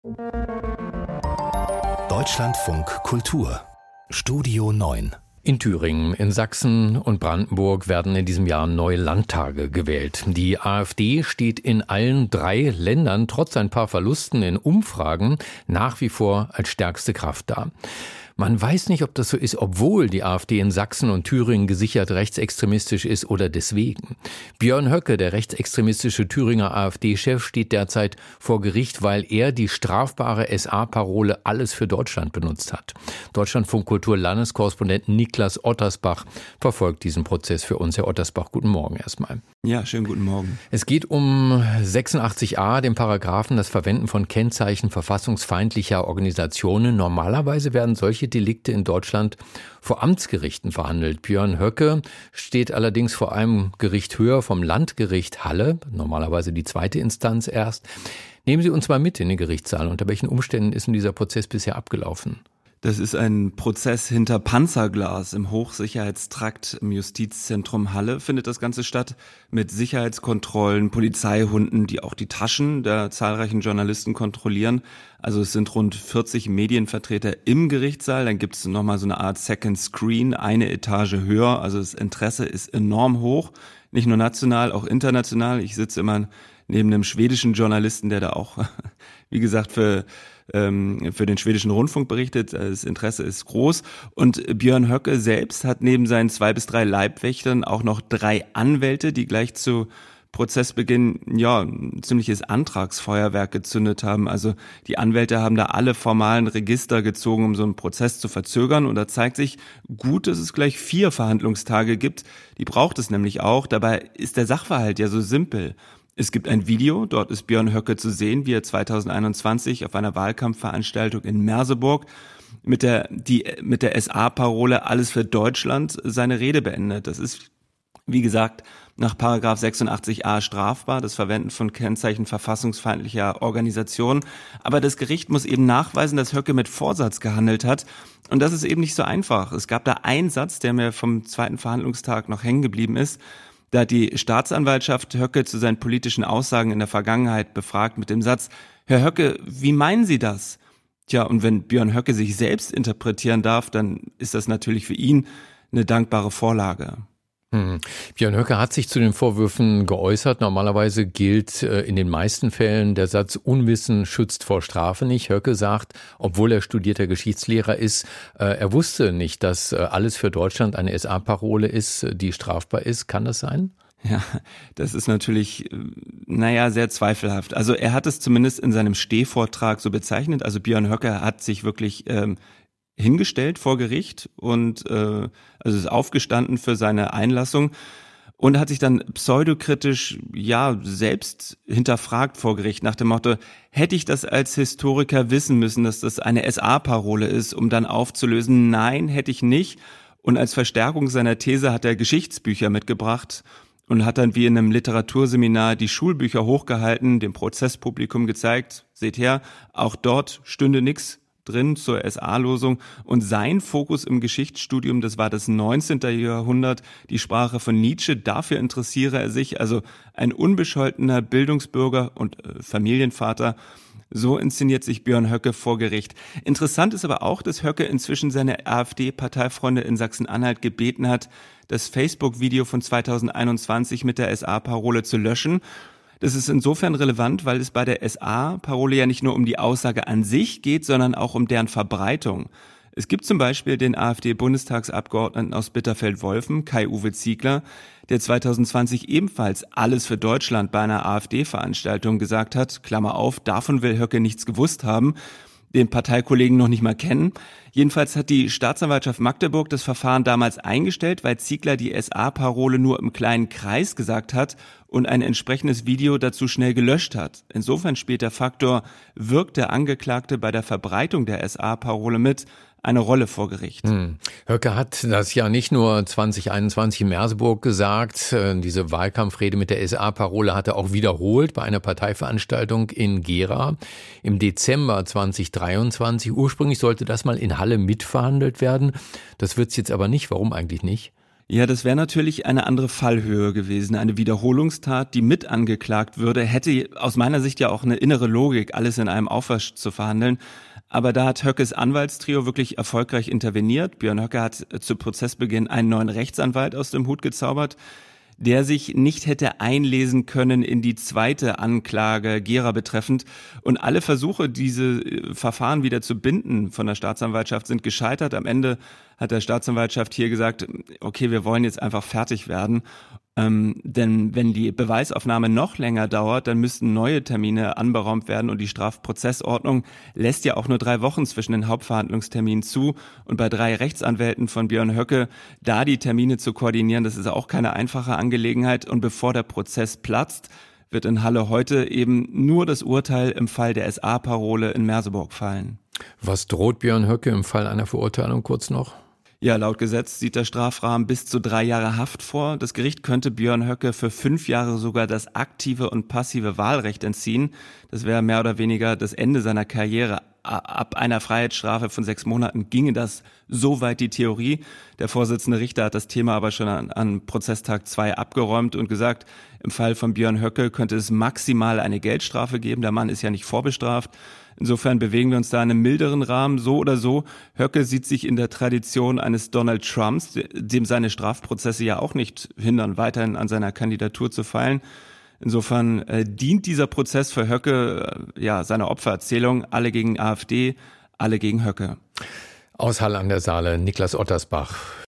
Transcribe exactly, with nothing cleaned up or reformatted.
Deutschlandfunk Kultur Studio neun. In Thüringen, in Sachsen und Brandenburg werden in diesem Jahr neue Landtage gewählt. Die AfD steht in allen drei Ländern trotz ein paar Verlusten in Umfragen nach wie vor als stärkste Kraft da. Man weiß nicht, ob das so ist, obwohl die AfD in Sachsen und Thüringen gesichert rechtsextremistisch ist oder deswegen. Björn Höcke, der rechtsextremistische Thüringer AfD-Chef, steht derzeit vor Gericht, weil er die strafbare S A-Parole Alles für Deutschland benutzt hat. Deutschlandfunk Kultur Landeskorrespondent Niklas Ottersbach verfolgt diesen Prozess für uns. Herr Ottersbach, guten Morgen erstmal. Ja, schönen guten Morgen. Es geht um sechsundachtzig a, den Paragraphen, das Verwenden von Kennzeichen verfassungsfeindlicher Organisationen. Normalerweise werden solche Delikte in Deutschland vor Amtsgerichten verhandelt. Björn Höcke steht allerdings vor einem Gericht höher, vom Landgericht Halle, normalerweise die zweite Instanz erst. Nehmen Sie uns mal mit in den Gerichtssaal. Unter welchen Umständen ist denn dieser Prozess bisher abgelaufen? Das ist ein Prozess hinter Panzerglas im Hochsicherheitstrakt im Justizzentrum Halle findet das Ganze statt, mit Sicherheitskontrollen, Polizeihunden, die auch die Taschen der zahlreichen Journalisten kontrollieren. Also es sind rund vierzig Medienvertreter im Gerichtssaal, dann gibt es nochmal so eine Art Second Screen, eine Etage höher, also das Interesse ist enorm hoch, nicht nur national, auch international. Ich sitze immer neben einem schwedischen Journalisten, der da auch, wie gesagt, für für den schwedischen Rundfunk berichtet. Das Interesse ist groß. Und Björn Höcke selbst hat neben seinen zwei bis drei Leibwächtern auch noch drei Anwälte, die gleich zu Prozessbeginn ja ein ziemliches Antragsfeuerwerk gezündet haben. Also die Anwälte haben da alle formalen Register gezogen, um so einen Prozess zu verzögern. Und da zeigt sich gut, dass es gleich vier Verhandlungstage gibt. Die braucht es nämlich auch. Dabei ist der Sachverhalt ja so simpel. Es gibt ein Video, dort ist Björn Höcke zu sehen, wie er zweitausendeinundzwanzig auf einer Wahlkampfveranstaltung in Merseburg mit der, die, mit der S A-Parole Alles für Deutschland seine Rede beendet. Das ist, wie gesagt, nach Paragraph sechsundachtzig a strafbar, das Verwenden von Kennzeichen verfassungsfeindlicher Organisationen. Aber das Gericht muss eben nachweisen, dass Höcke mit Vorsatz gehandelt hat. Und das ist eben nicht so einfach. Es gab da einen Satz, der mir vom zweiten Verhandlungstag noch hängen geblieben ist. Da hat die Staatsanwaltschaft Höcke zu seinen politischen Aussagen in der Vergangenheit befragt mit dem Satz: Herr Höcke, wie meinen Sie das? Tja, und wenn Björn Höcke sich selbst interpretieren darf, dann ist das natürlich für ihn eine dankbare Vorlage. Hm. Björn Höcke hat sich zu den Vorwürfen geäußert. Normalerweise gilt äh, in den meisten Fällen der Satz, Unwissen schützt vor Strafe nicht. Höcke sagt, obwohl er studierter Geschichtslehrer ist, äh, er wusste nicht, dass äh, Alles für Deutschland eine S A-Parole ist, die strafbar ist. Kann das sein? Ja, das ist natürlich, naja, sehr zweifelhaft. Also er hat es zumindest in seinem Stehvortrag so bezeichnet. Also Björn Höcke hat sich wirklich ähm, hingestellt vor Gericht und äh, also ist aufgestanden für seine Einlassung und hat sich dann pseudokritisch ja selbst hinterfragt vor Gericht nach dem Motto: Hätte ich das als Historiker wissen müssen, dass das eine S A-Parole ist, um dann aufzulösen? Nein, hätte ich nicht. Und als Verstärkung seiner These hat er Geschichtsbücher mitgebracht und hat dann wie in einem Literaturseminar die Schulbücher hochgehalten, dem Prozesspublikum gezeigt: Seht her, auch dort stünde nichts drin zur S A-Losung. Und sein Fokus im Geschichtsstudium, das war das neunzehnten Jahrhundert, die Sprache von Nietzsche, dafür interessiere er sich, also ein unbescholtener Bildungsbürger und äh, Familienvater. So inszeniert sich Björn Höcke vor Gericht. Interessant ist aber auch, dass Höcke inzwischen seine AfD-Parteifreunde in Sachsen-Anhalt gebeten hat, das Facebook-Video von zweitausendeinundzwanzig mit der S A-Parole zu löschen. Das ist insofern relevant, weil es bei der S A-Parole ja nicht nur um die Aussage an sich geht, sondern auch um deren Verbreitung. Es gibt zum Beispiel den AfD-Bundestagsabgeordneten aus Bitterfeld-Wolfen, Kai-Uwe Ziegler, der zweitausendzwanzig ebenfalls Alles für Deutschland bei einer AfD-Veranstaltung gesagt hat, Klammer auf, davon will Höcke nichts gewusst haben, den Parteikollegen noch nicht mal kennen. Jedenfalls hat die Staatsanwaltschaft Magdeburg das Verfahren damals eingestellt, weil Ziegler die S A-Parole nur im kleinen Kreis gesagt hat und ein entsprechendes Video dazu schnell gelöscht hat. Insofern spielt der Faktor, wirkt der Angeklagte bei der Verbreitung der S A-Parole mit, eine Rolle vor Gericht. Hm. Höcke hat das ja nicht nur zwanzig einundzwanzig in Merseburg gesagt, diese Wahlkampfrede mit der S A-Parole hat er auch wiederholt bei einer Parteiveranstaltung in Gera im Dezember zwanzig dreiundzwanzig. Ursprünglich sollte das mal in Halle mitverhandelt werden. Das wird's jetzt aber nicht. Warum eigentlich nicht? Ja, das wäre natürlich eine andere Fallhöhe gewesen. Eine Wiederholungstat, die mit angeklagt würde, hätte aus meiner Sicht ja auch eine innere Logik, alles in einem Aufwasch zu verhandeln. Aber da hat Höckes Anwaltstrio wirklich erfolgreich interveniert. Björn Höcke hat zu Prozessbeginn einen neuen Rechtsanwalt aus dem Hut gezaubert, der sich nicht hätte einlesen können in die zweite Anklage Gera betreffend. Und alle Versuche, diese Verfahren wieder zu binden von der Staatsanwaltschaft, sind gescheitert. Am Ende hat der Staatsanwaltschaft hier gesagt, okay, wir wollen jetzt einfach fertig werden. Ähm, denn wenn die Beweisaufnahme noch länger dauert, dann müssten neue Termine anberaumt werden und die Strafprozessordnung lässt ja auch nur drei Wochen zwischen den Hauptverhandlungsterminen zu und bei drei Rechtsanwälten von Björn Höcke, da die Termine zu koordinieren, das ist auch keine einfache Angelegenheit und bevor der Prozess platzt, wird in Halle heute eben nur das Urteil im Fall der S A-Parole in Merseburg fallen. Was droht Björn Höcke im Fall einer Verurteilung kurz noch? Ja, laut Gesetz sieht der Strafrahmen bis zu drei Jahre Haft vor. Das Gericht könnte Björn Höcke für fünf Jahre sogar das aktive und passive Wahlrecht entziehen. Das wäre mehr oder weniger das Ende seiner Karriere. Ab einer Freiheitsstrafe von sechs Monaten ginge das, soweit die Theorie. Der Vorsitzende Richter hat das Thema aber schon an, an Prozesstag zwei abgeräumt und gesagt, im Fall von Björn Höcke könnte es maximal eine Geldstrafe geben. Der Mann ist ja nicht vorbestraft. Insofern bewegen wir uns da in einem milderen Rahmen. So oder so, Höcke sieht sich in der Tradition eines Donald Trumps, dem seine Strafprozesse ja auch nicht hindern, weiterhin an seiner Kandidatur zu feilen. Insofern äh, dient dieser Prozess für Höcke äh, ja seiner Opfererzählung, alle gegen AfD, alle gegen Höcke. Aus Halle an der Saale, Niklas Ottersbach.